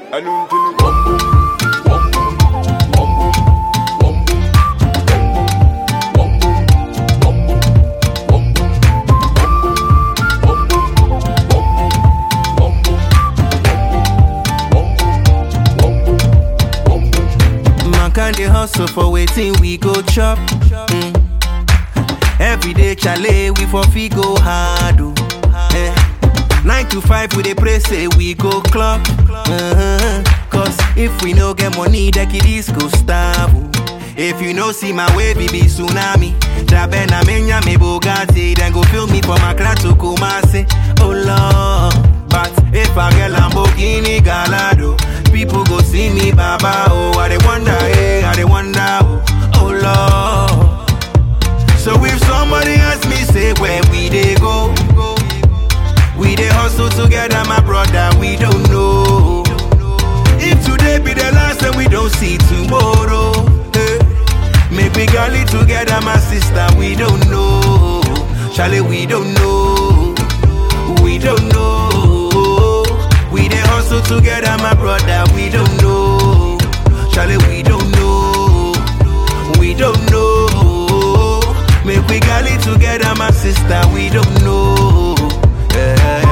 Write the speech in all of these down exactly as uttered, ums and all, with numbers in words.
They hustle for waiting, we go chop. Mm. Every day, chale, we for fee go hard. Eh. Nine to five, we dey pray, say we go club. Uh-huh. Cause if we no get money, the kiddies go starve. If you no see my way, baby, tsunami. Drabena menya me Bugatti, then go fill me for my clan to Kumasi. Oh Lord, but if I get Lamborghini Gallardo, people go see me, Baba. Oh, I dey wonder, hey, I dey wonder, oh, oh Lord. So if somebody ask me, say where we dey go, we dey hustle together, my brother. We don't know if today be the last and we don't see tomorrow. Hey. Make we galley together, my sister. We don't know, Charlie. We don't know, we don't know. We dey hustle together, my brother. We don't know, Charlie. We don't know, we don't know. Make we galley together, my sister. We don't know. Yeah.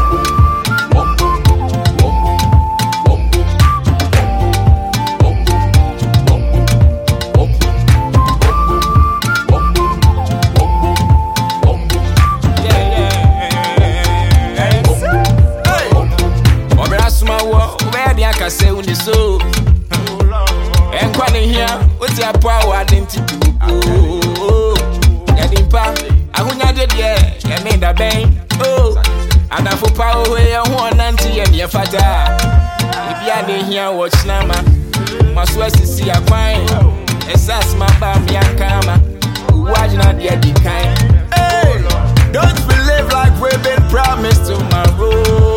I say when the soul and quite here, what's your power? I didn't do. Oh, getting pa, I wouldn't have it yet. I made a bang. Oh, and I for power where I want auntie and your father. If you are here, watch Nama. My sweat to see a fine. It's us, my baby, and Kama. Watching out the other kind. Hey, don't believe like we've been promised tomorrow.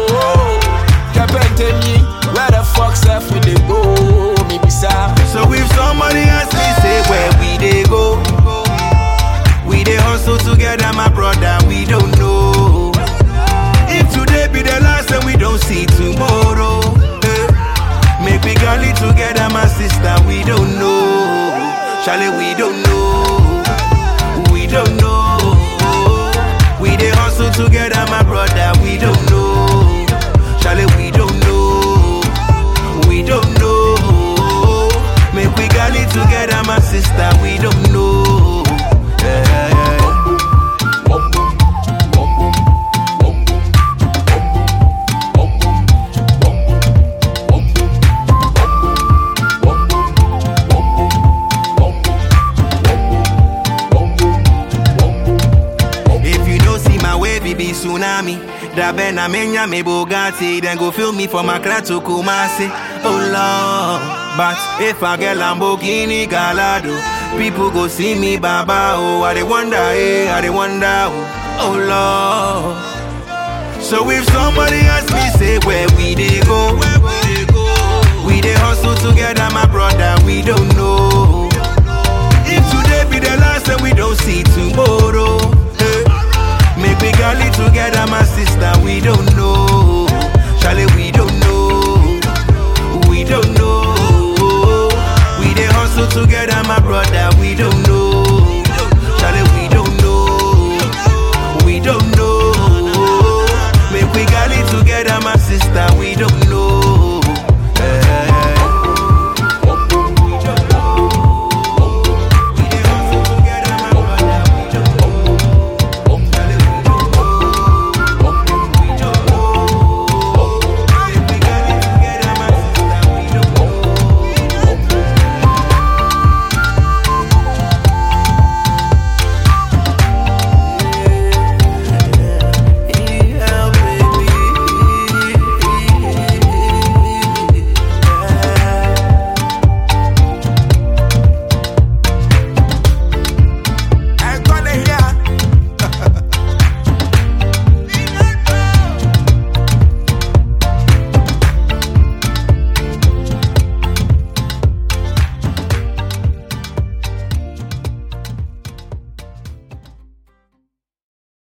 Where the fuck's up we dey go? Me bizarre. So if somebody ask me, say where we dey go, we dey hustle together, my brother. We don't know if today be the last and we don't see tomorrow. Hey. Make we galley together, my sister. We don't know, Charlie. We don't know, we don't know. We dey hustle together, my brother. We don't know, Charlie. We don't know. We don't know. Make we galley together, my sister. We don't know. Yeah. If you don't see my way, baby, tsunami. Drabena menya me Bugatti, then go fill me for my clan to Kumasi. Oh Lord, but if I get Lamborghini Gallardo, people go see me, Baba. Oh, I dey wonder, hey, I dey wonder, oh, oh Lord. So if somebody ask me, say where we dey go, we dey hustle together, my brother. We don't know if today be the last and we don't see tomorrow. Hey. Make we galley together, my sister. We don't know.